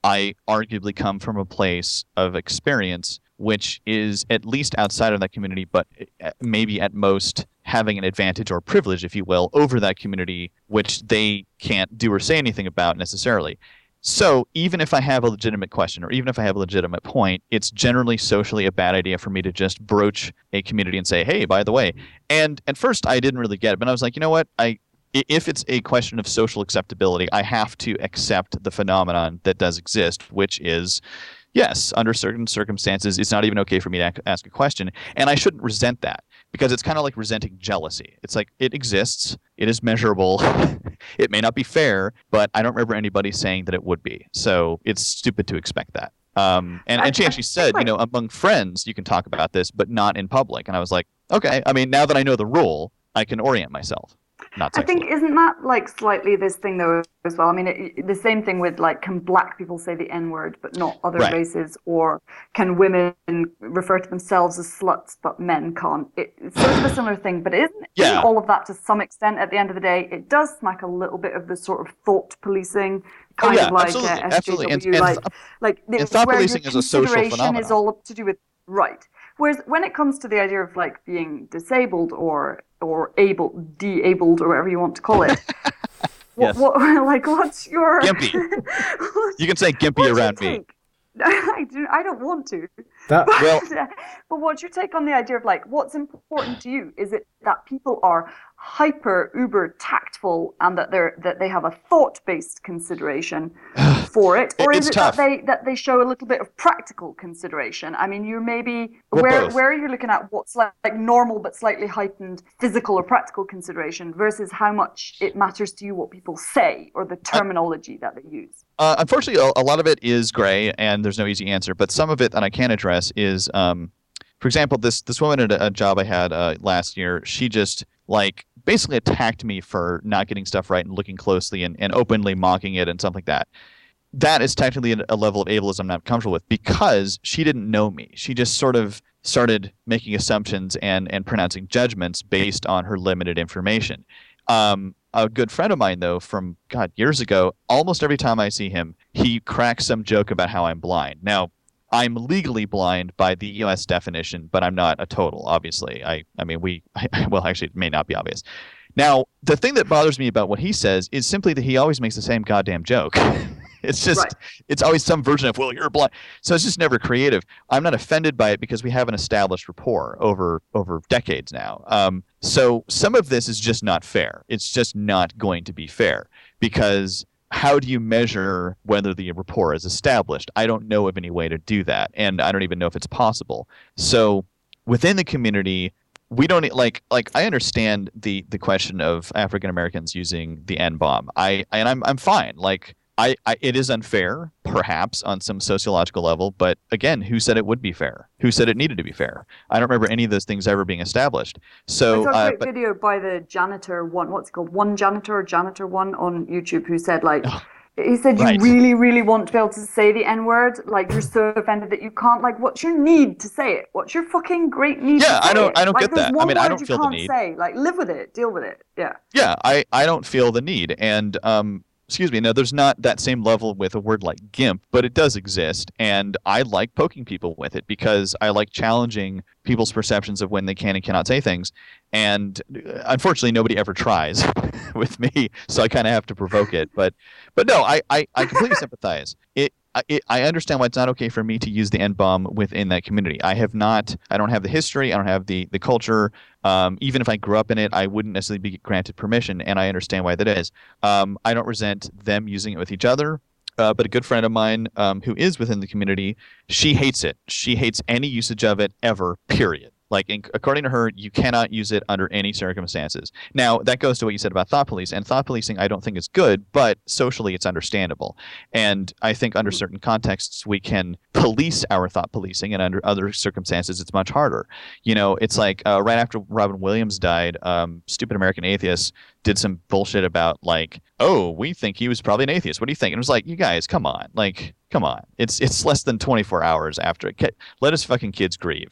I arguably come from a place of experience which is at least outside of that community, but maybe at most having an advantage or privilege, if you will, over that community, which they can't do or say anything about necessarily. So even if I have a legitimate question or even if I have a legitimate point, it's generally socially a bad idea for me to just broach a community and say, hey, by the way. And at first I didn't really get it, but I was like, you know what? If it's a question of social acceptability, I have to accept the phenomenon that does exist, which is, yes, under certain circumstances, it's not even okay for me to ask a question. And I shouldn't resent that because it's kind of like resenting jealousy. It's like it exists. It is measurable. It may not be fair, but I don't remember anybody saying that it would be. So it's stupid to expect that. And she actually said, among friends, you can talk about this, but not in public. And I was like, okay, I mean, now that I know the rule, I can orient myself. I think, isn't that like slightly this thing though as well? I mean, the same thing with like, can black people say the N-word but not other races, or can women refer to themselves as sluts but men can't? It's sort of a similar thing, but isn't all of that to some extent at the end of the day? It does smack a little bit of the sort of thought policing kind of like absolutely. SJW, And thought policing is a social phenomenon. Is all up to do with Whereas when it comes to the idea of like being disabled or de-abled or whatever you want to call it, what's your gimpy? You can say gimpy around me. I don't want to. But what's your take on the idea of like what's important to you? Is it that people are hyper uber tactful and that they have a thought-based consideration for it, or is it tough. that they show a little bit of practical consideration? I mean, you maybe where are you looking at what's like normal but slightly heightened physical or practical consideration versus how much it matters to you what people say or the terminology that they use? Unfortunately, a lot of it is gray, and there's no easy answer. But some of it that I can address is, for example, this woman at a job I had last year, she just basically attacked me for not getting stuff right and looking closely and openly mocking it and stuff like that. That is technically a level of ableism I'm not comfortable with because she didn't know me. She just sort of started making assumptions and pronouncing judgments based on her limited information. A good friend of mine, though, from, years ago, almost every time I see him, he cracks some joke about how I'm blind. Now, I'm legally blind by the U.S. definition, but I'm not a total, obviously. Well, actually, it may not be obvious. Now, the thing that bothers me about what he says is simply that he always makes the same goddamn joke. It's just, It's always some version of, well, you're blind. So it's just never creative. I'm not offended by it because we have an established rapport over decades now. So some of this is just not fair. It's just not going to be fair because how do you measure whether the rapport is established? I don't know of any way to do that, and I don't even know if it's possible. So within the community, we don't I understand the question of African Americans using the N-bomb. I'm fine. It is unfair, perhaps, on some sociological level, but again, who said it would be fair? Who said it needed to be fair? I don't remember any of those things ever being established. So I saw a great video by the janitor one, what's it called? One Janitor or Janitor One on YouTube, who said he said, you really, really want to be able to say the N-word? Like, you're so offended that you can't. Like, what's your need to say it? What's your fucking great need to say it? I don't get that. I mean, I don't feel the need. Say. Like, live with it. Deal with it. Yeah. Yeah, I don't feel the need. And, excuse me, no, there's not that same level with a word like GIMP, but it does exist. And I like poking people with it because I like challenging people's perceptions of when they can and cannot say things. And unfortunately, nobody ever tries with me, so I kind of have to provoke it. But no, I completely sympathize. I understand why it's not okay for me to use the N-bomb within that community. I don't have the history, I don't have the culture. Even if I grew up in it, I wouldn't necessarily be granted permission, and I understand why that is. I don't resent them using it with each other. But a good friend of mine who is within the community, she hates it. She hates any usage of it ever, period. According to her, you cannot use it under any circumstances. Now, that goes to what you said about thought police. And thought policing, I don't think is good, but socially it's understandable. And I think under certain contexts, we can police our thought policing, and under other circumstances, it's much harder. It's like right after Robin Williams died, Stupid American Atheists did some bullshit about oh, we think he was probably an atheist. What do you think? And it was like, you guys, come on. Come on. It's less than 24 hours after it. Let us fucking kids grieve,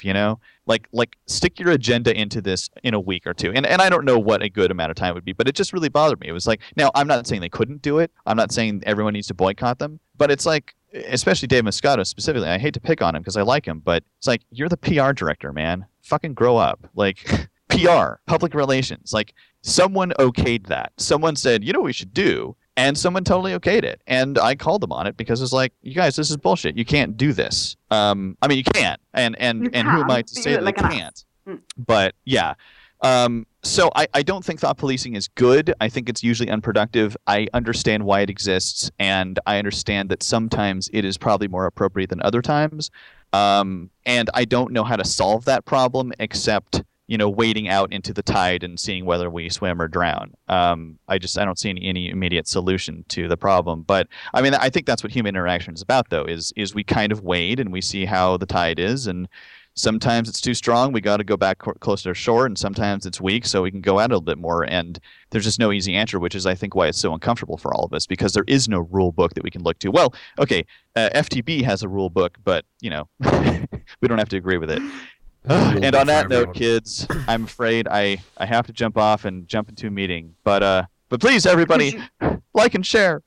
stick your agenda into this in a week or two. And I don't know what a good amount of time would be, but it just really bothered me. It was now I'm not saying they couldn't do it. I'm not saying everyone needs to boycott them, but it's especially Dave Moscato specifically, I hate to pick on him because I like him, but it's like, you're the PR director, man. Fucking grow up. Like, PR, public relations. Like, someone okayed that. Someone said, you know what we should do? And someone totally okayed it. And I called them on it because it's like, you guys, this is bullshit. You can't do this. I mean, you can't. And who am I to say that they can't? But yeah. So I don't think thought policing is good. I think it's usually unproductive. I understand why it exists, and I understand that sometimes it is probably more appropriate than other times. And I don't know how to solve that problem except, wading out into the tide and seeing whether we swim or drown. I don't see any immediate solution to the problem. But I mean, I think that's what human interaction is about, though, is we kind of wade and we see how the tide is, and sometimes it's too strong. We got to go back closer to shore, and sometimes it's weak, so we can go out a little bit more. And there's just no easy answer, which is, I think, why it's so uncomfortable for all of us, because there is no rule book that we can look to. Well, okay, FTB has a rule book, but we don't have to agree with it. And on that note, kids, I'm afraid I have to jump off and jump into a meeting. But please, everybody, like and share.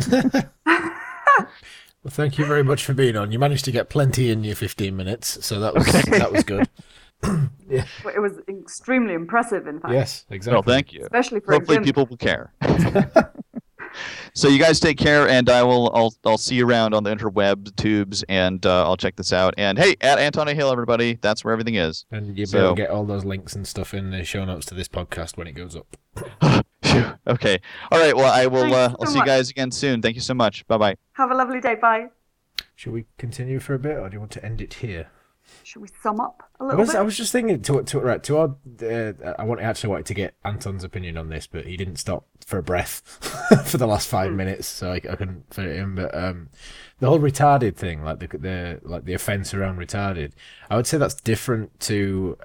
Well, thank you very much for being on. You managed to get plenty in your 15 minutes, so that was good. Yeah. Well, it was extremely impressive, in fact. Yes, exactly. Well, thank you. Especially for hopefully people will care. So you guys take care, and I'll see you around on the interweb tubes, and I'll check this out. And hey, at Anton Hill, everybody, that's where everything is. And you'll be able to get all those links and stuff in the show notes to this podcast when it goes up. Okay. All right. Well, I will. I'll see you guys again soon. Thank you so much. Bye bye. Have a lovely day. Bye. Should we continue for a bit, or do you want to end it here? Should we sum up a little bit? I was just thinking I wanted to get Anton's opinion on this, but he didn't stop for a breath for the last 5 minutes, so I couldn't fit it in. But the whole retarded thing, like the offence around retarded, I would say that's different to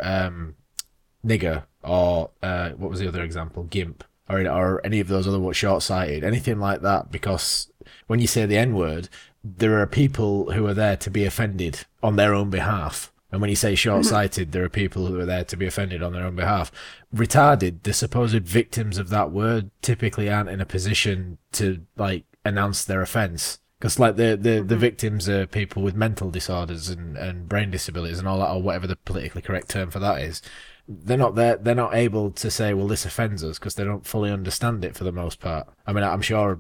nigger or what was the other example, gimp, or any of those other short-sighted, anything like that, because when you say the N-word, there are people who are there to be offended on their own behalf. And when you say short-sighted, there are people who are there to be offended on their own behalf. Retarded, the supposed victims of that word, typically aren't in a position to announce their offence. Because the victims are people with mental disorders and brain disabilities and all that, or whatever the politically correct term for that is. They're not there. They're not able to say, "Well, this offends us," because they don't fully understand it for the most part. I mean, I'm sure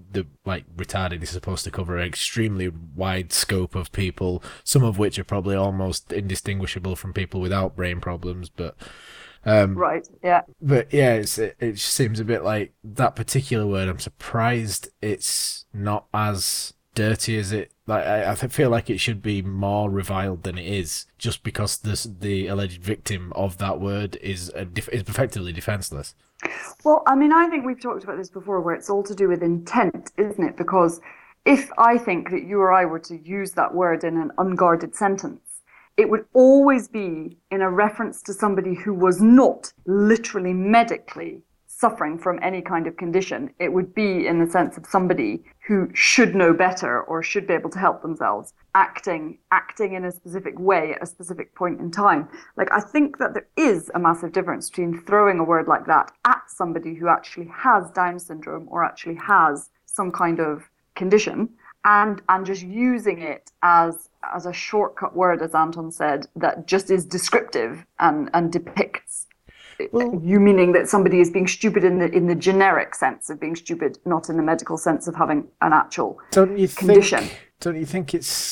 retarded is supposed to cover an extremely wide scope of people, some of which are probably almost indistinguishable from people without brain problems. But right, yeah. But yeah, it seems a bit like that particular word. I'm surprised it's not as dirty as it. I feel like it should be more reviled than it is, just because the alleged victim of that word is effectively defenseless. Well, I mean, I think we've talked about this before, where it's all to do with intent, isn't it? Because if I think that you or I were to use that word in an unguarded sentence, it would always be in a reference to somebody who was not literally medically suffering from any kind of condition. It would be in the sense of somebody who should know better or should be able to help themselves, acting in a specific way at a specific point in time. I think that there is a massive difference between throwing a word like that at somebody who actually has Down syndrome or actually has some kind of condition, and just using it as a shortcut word, as Anton said, that just is descriptive and depicts. Well, you meaning that somebody is being stupid in the generic sense of being stupid, not in the medical sense of having an actual condition. Don't you think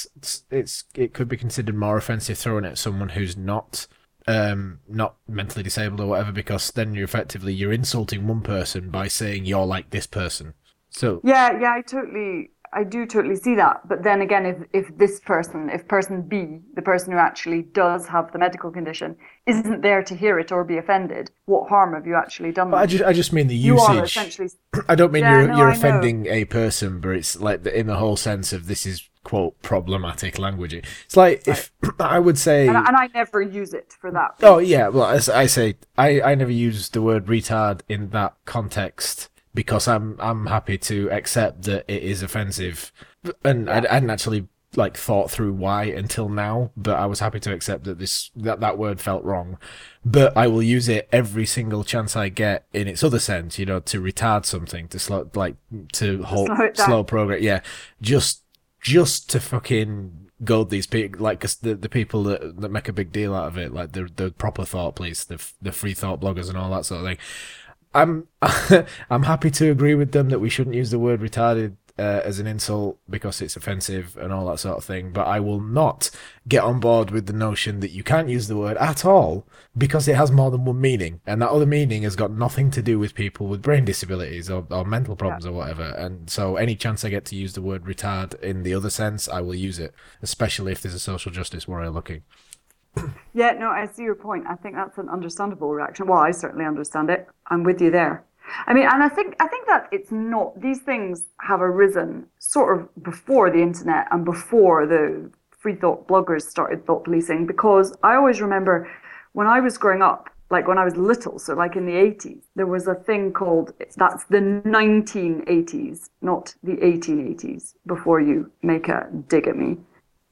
it could be considered more offensive throwing it at someone who's not mentally disabled or whatever, because then you're insulting one person by saying you're like this person. So yeah, I do totally see that. But then again, if person B, the person who actually does have the medical condition, isn't there to hear it or be offended, what harm have you actually done? I just mean the usage. You are essentially. I don't mean you're offending a person, but it's like in the whole sense of this is, quote, problematic language. It's like if I would say, and I never use it for that. Oh yeah, well as I say, I never use the word retard in that context, because I'm happy to accept that it is offensive, and I hadn't actually thought through why until now, but I was happy to accept that that word felt wrong. But I will use it every single chance I get in its other sense, to retard something, to slow progress. Yeah, just just to fucking goad these people, like, 'cause the people that make a big deal out of it, like the proper thought police, the free thought bloggers and all that sort of thing. I'm I'm happy to agree with them that we shouldn't use the word retarded as an insult because it's offensive and all that sort of thing, but I will not get on board with the notion that you can't use the word at all because it has more than one meaning, and that other meaning has got nothing to do with people with brain disabilities or mental problems or whatever. And so any chance I get to use the word retard in the other sense, I will use it, especially if there's a social justice warrior looking. Yeah, no, I see your point. I think that's an understandable reaction. Well, I certainly understand it. I'm with you there. I mean, and I think that it's not, these things have arisen sort of before the internet and before the free thought bloggers started thought policing, because I always remember when I was growing up, like when I was little, so like in the 80s, there was a thing called, that's the 1980s, not the 1880s, before you make a dig at me.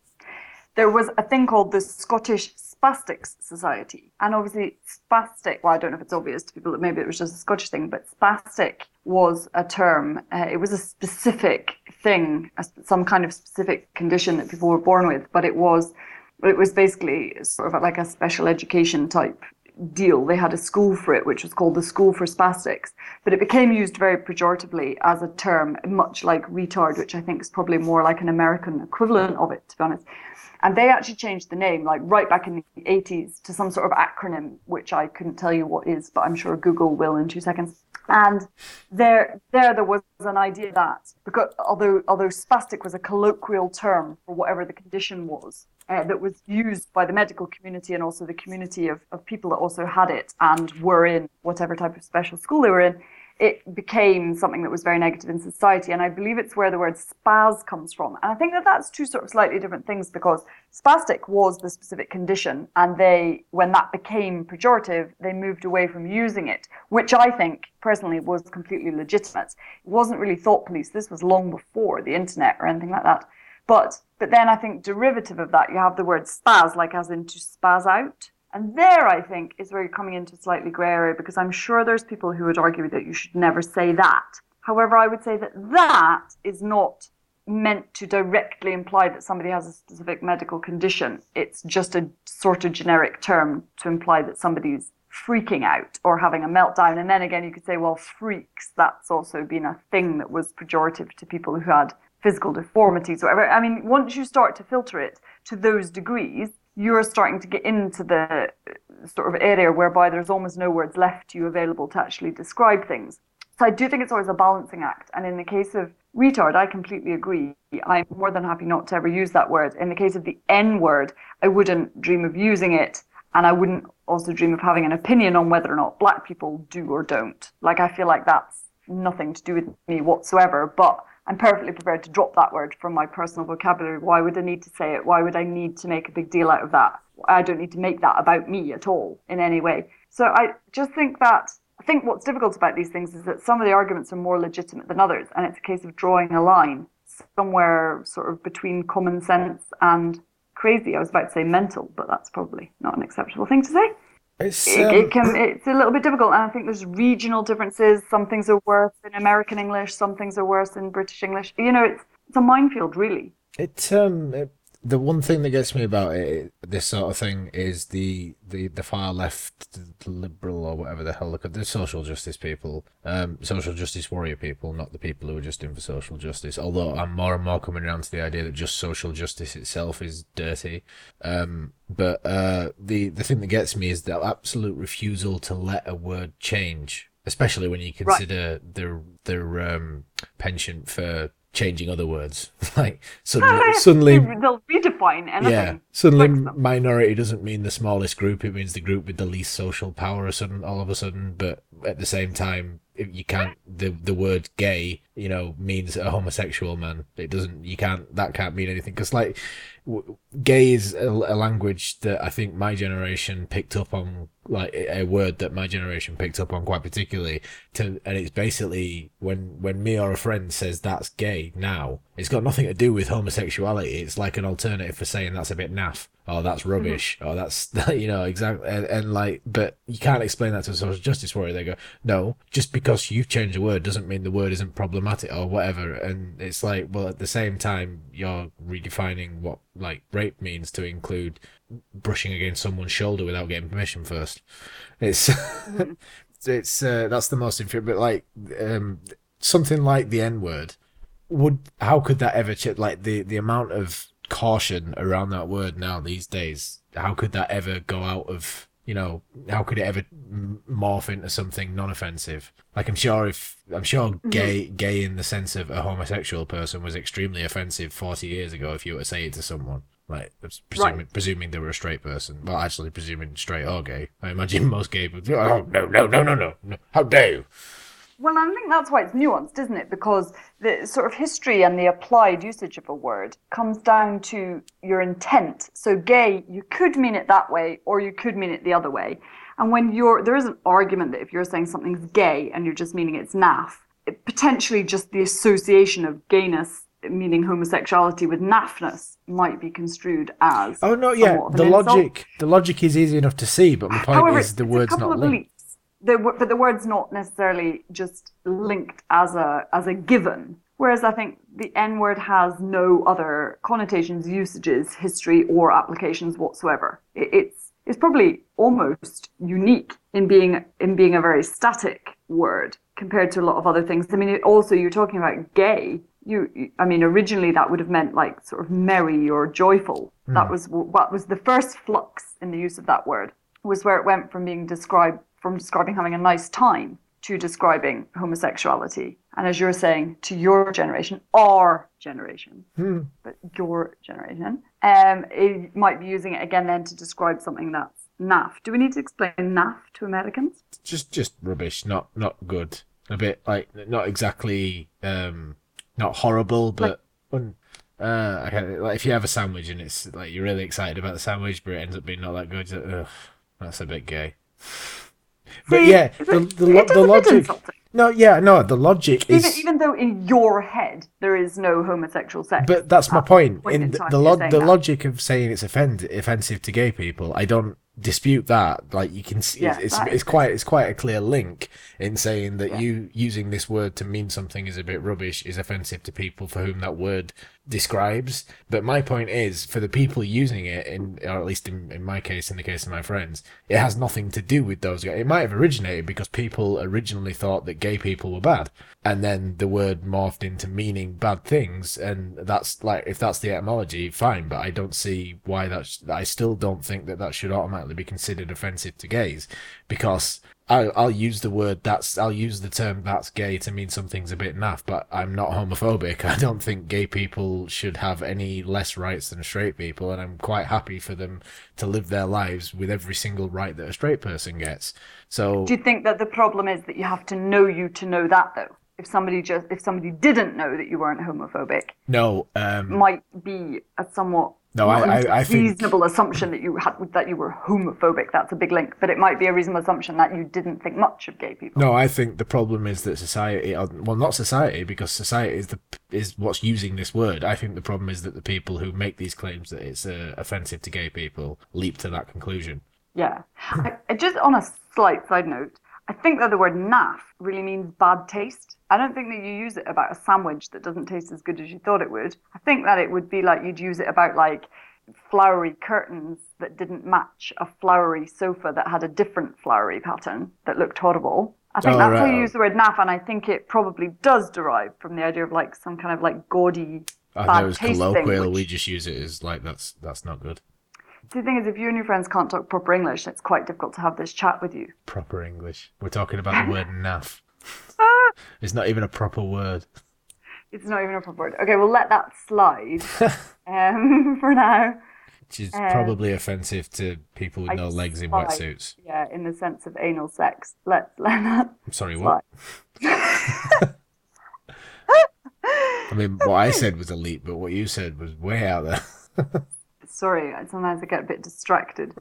There was a thing called the Scottish Spastics Society. And obviously spastic, well, I don't know if it's obvious to people that maybe it was just a Scottish thing, but spastic was a term. It was a specific thing, some kind of specific condition that people were born with, but it was basically sort of like a special education type deal. They had a school for it, which was called the School for Spastics, but it became used very pejoratively as a term, much like retard, which I think is probably more like an American equivalent of it, to be honest. And they actually changed the name, like right back in the 80s, to some sort of acronym, which I couldn't tell you what is, but I'm sure Google will in 2 seconds. And there was an idea that, because although spastic was a colloquial term for whatever the condition was, that was used by the medical community and also the community of people that also had it and were in whatever type of special school they were in, it became something that was very negative in society. And I believe it's where the word spaz comes from. And I think that that's two sort of slightly different things, because spastic was the specific condition, and when that became pejorative, they moved away from using it, which I think personally was completely legitimate. It wasn't really thought police. This was long before the internet or anything like that. But then I think derivative of that, you have the word spaz, like as in to spaz out. And there, I think, is where you're coming into a slightly grey area, because I'm sure there's people who would argue that you should never say that. However, I would say that is not meant to directly imply that somebody has a specific medical condition. It's just a sort of generic term to imply that somebody's freaking out or having a meltdown. And then again, you could say, well, freaks, that's also been a thing that was pejorative to people who had physical deformities or whatever. I mean, once you start to filter it to those degrees, you're starting to get into the sort of area whereby there's almost no words left to you available to actually describe things. So I do think it's always a balancing act. And in the case of retard, I completely agree. I'm more than happy not to ever use that word. In the case of the N word, I wouldn't dream of using it. And I wouldn't also dream of having an opinion on whether or not black people do or don't. Like, I feel like that's nothing to do with me whatsoever. But I'm perfectly prepared to drop that word from my personal vocabulary. Why would I need to say it? Why would I need to make a big deal out of that? I don't need to make that about me at all in any way. So I just think what's difficult about these things is that some of the arguments are more legitimate than others, and it's a case of drawing a line somewhere sort of between common sense and crazy. I was about to say mental, but that's probably not an acceptable thing to say. It's a little bit difficult, and I think there's regional differences. Some things are worse in American English, some things are worse in British English. You know, it's a minefield, really. The one thing that gets me about this sort of thing is the far left, the liberal or whatever the hell look at the social justice people, social justice warrior people, not the people who are just in for social justice. Although I'm more and more coming around to the idea that just social justice itself is dirty. But the thing that gets me is the absolute refusal to let a word change, especially when you consider their penchant for changing other words. Like suddenly they'll redefine anything. Yeah, suddenly minority doesn't mean the smallest group, it means the group with the least social power all of a sudden. But at the same time, if you can't, the word gay, you know, means a homosexual man. That can't mean anything, because like gay is a language that I think my generation picked up on, like a word that my generation picked up on quite particularly, and it's basically when me or a friend says that's gay now, it's got nothing to do with homosexuality. It's like an alternative for saying that's a bit naff oh, that's rubbish, or that's, exactly, and like, but you can't explain that to a social justice warrior. They go, no, just because you've changed a word doesn't mean the word isn't problematic or whatever. And it's like, well, at the same time, you're redefining what like rape means to include brushing against someone's shoulder without getting permission first. It's it's that's the most infuriating. But like something like the N word, how could that ever like the amount of caution around that word now these days, how could that ever go out of, how could it ever morph into something non-offensive? Like I'm sure gay in the sense of a homosexual person was extremely offensive 40 years ago if you were to say it to someone, like presuming they were a straight person. Well, actually presuming straight or gay. I imagine most gay would be, oh no, how dare you. Well, I think that's why it's nuanced, isn't it? Because the sort of history and the applied usage of a word comes down to your intent. So gay, you could mean it that way, or you could mean it the other way. And when there is an argument that if you're saying something's gay and you're just meaning it's naff, potentially just the association of gayness, meaning homosexuality, with naffness might be construed as. Oh no, yeah, the logic is easy enough to see, but my point However, is the word's not linked. But the word's not necessarily just linked as a given. Whereas I think the N-word has no other connotations, usages, history, or applications whatsoever. It's probably almost unique in being a very static word compared to a lot of other things. I mean, also you're talking about gay. Originally that would have meant like sort of merry or joyful. That was what was the first flux in the use of that word. Was where it went from describing having a nice time to describing homosexuality. And as you're saying, to your generation, our generation, but your generation, it might be using it again then to describe something that's naff. Do we need to explain naff to Americans? Just rubbish, not good. A bit like, not exactly, not horrible, but like if you have a sandwich and it's like you're really excited about the sandwich, but it ends up being not that good, ugh, that's a bit gay. But yeah, the logic. The logic is even though in your head there is no homosexual sex. But that's my point. In the logic of saying it's offensive to gay people, I don't dispute that. Like you can see, it's quite a clear link in saying that you using this word to mean something is a bit rubbish is offensive to people for whom that word describes. But my point is, for the people using it, or at least in my case, in the case of my friends, it has nothing to do with those guys. It might have originated because people originally thought that gay people were bad, and then the word morphed into meaning bad things, and that's like, if that's the etymology, fine, but I don't see why I still don't think that should automatically be considered offensive to gays, because I'll use the term that's gay to mean something's a bit naff, but I'm not homophobic. I don't think gay people should have any less rights than straight people, and I'm quite happy for them to live their lives with every single right that a straight person gets. So, do you think that the problem is that you have to know you to know that, though? If somebody didn't know that you weren't homophobic, might be a somewhat I think reasonable assumption that you were homophobic. That's a big link, but it might be a reasonable assumption that you didn't think much of gay people. No, I think the problem is that society, well, not society, because society is what's using this word. I think the problem is that the people who make these claims that it's offensive to gay people leap to that conclusion. Yeah, just on a slight side note, I think that the word naff really means bad taste. I don't think that you use it about a sandwich that doesn't taste as good as you thought it would. I think that it would be like you'd use it about like flowery curtains that didn't match a flowery sofa that had a different flowery pattern that looked horrible. I think that's how you use the word naff, and I think it probably does derive from the idea of like some kind of like gaudy bad taste thing. I know it's colloquial, we just use it as like that's not good. The thing is, if you and your friends can't talk proper English, it's quite difficult to have this chat with you. Proper English. We're talking about the word naff. It's not even a proper word. It's not even a proper word. Okay, we'll let that slide for now. Which is probably offensive to people with no legs in wetsuits. Yeah, in the sense of anal sex. Let's let that I'm sorry, slide. What? I mean, what I said was a leap, but what you said was way out there. Sorry, sometimes I get a bit distracted.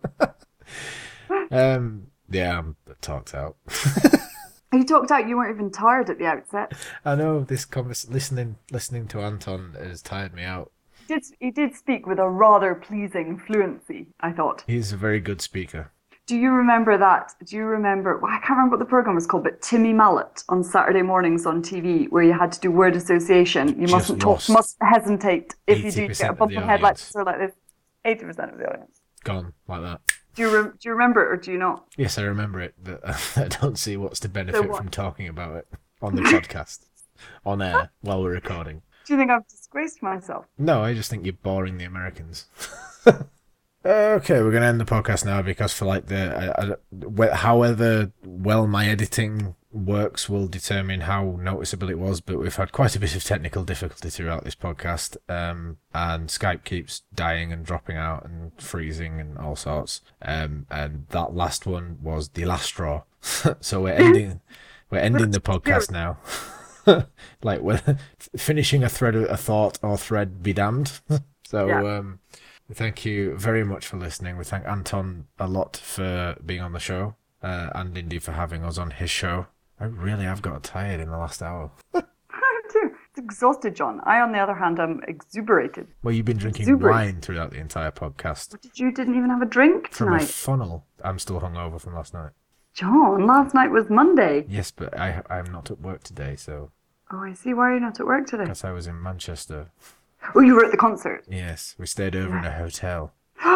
Yeah, I'm talked out. You talked out. You weren't even tired at the outset. I know this listening to Anton has tired me out. He did speak with a rather pleasing fluency, I thought. He's a very good speaker. Do you remember that? Do you remember? Well, I can't remember what the program was called, but Timmy Mallet on Saturday mornings on TV, where you had to do word association. You mustn't talk, must hesitate if you do get a bump of head like this or like this. 80% of the audience. Gone like that. Do you remember it or do you not? Yes, I remember it, but I don't see what's the benefit from talking about it on the podcast, on air, while we're recording. Do you think I've disgraced myself? No, I just think you're boring the Americans. Okay, we're going to end the podcast now because for like however well my editing works will determine how noticeable it was, but we've had quite a bit of technical difficulty throughout this podcast, and Skype keeps dying and dropping out and freezing and all sorts, and that last one was the last straw. So we're ending the podcast now. Like we're finishing a thought or thread be damned. So yeah. Thank you very much for listening. We thank Anton a lot for being on the show, and Indy for having us on his show. I really have got tired in the last hour. I too. It's exhausted, John. I, on the other hand, am exuberated. Well, you've been drinking wine throughout the entire podcast. You didn't even have a drink tonight? From a funnel. I'm still hungover from last night. John, last night was Monday. Yes, but I'm not at work today, so... Oh, I see. Why are you not at work today? Because I was in Manchester. Oh, you were at the concert? Yes, we stayed over in a hotel.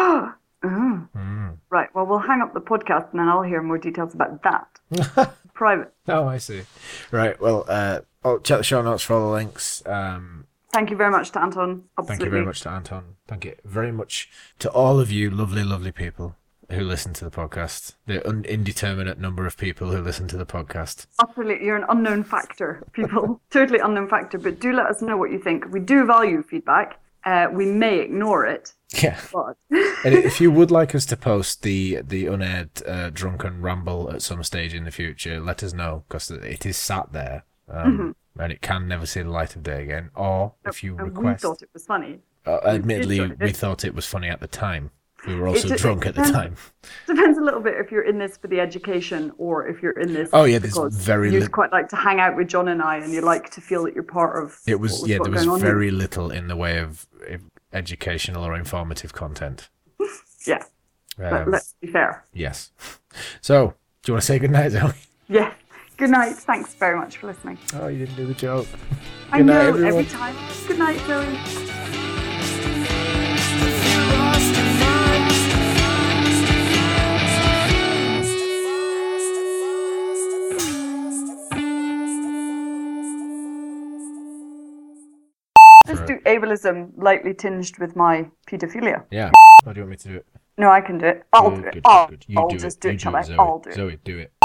Right, well, we'll hang up the podcast and then I'll hear more details about that. Private. Oh, I see. Right, well, check the show notes for all the links. Thank you very much to Anton. Absolutely. Thank you very much to Anton. Thank you very much to all of you lovely, lovely people who listen to the podcast. The indeterminate number of people who listen to the podcast. Absolutely, you're an unknown factor, people. Totally unknown factor, but do let us know what you think. We do value feedback. We may ignore it. Yeah. But... And if you would like us to post the unaired drunken ramble at some stage in the future, let us know, because it is sat there, and it can never see the light of day again. Or if you request... We thought it was funny. Admittedly, we thought it was funny at the time. We were also drunk at the time. Depends a little bit if you're in this for the education or if you're in this there's you quite like to hang out with John and I and you like to feel that you're part of there was very little in the way of educational or informative content. Yeah. But let's be fair. Yes. So, do you want to say goodnight, Zoe? Yeah. Good night. Thanks very much for listening. Oh, you didn't do the joke. I know, every time. Good night, Zoe. Let's do ableism lightly tinged with my paedophilia. Yeah. How do you want me to do it? No, I can do it. I'll do it. I'll just do it, shall I? I'll do it. Zoe, do it.